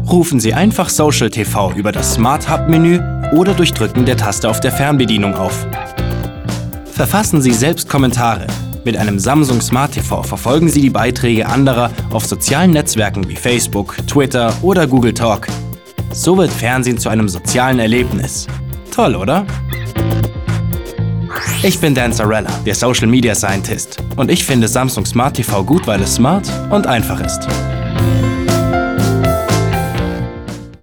Rufen Sie einfach Social TV über das Smart Hub-Menü oder durch Drücken der Taste auf der Fernbedienung auf. Verfassen Sie selbst Kommentare. Mit einem Samsung Smart TV verfolgen Sie die Beiträge anderer auf sozialen Netzwerken wie Facebook, Twitter oder Google Talk. So wird Fernsehen zu einem sozialen Erlebnis. Toll, oder? Ich bin Dan Zarella, der Social Media Scientist. Und ich finde Samsung Smart TV gut, weil es smart und einfach ist.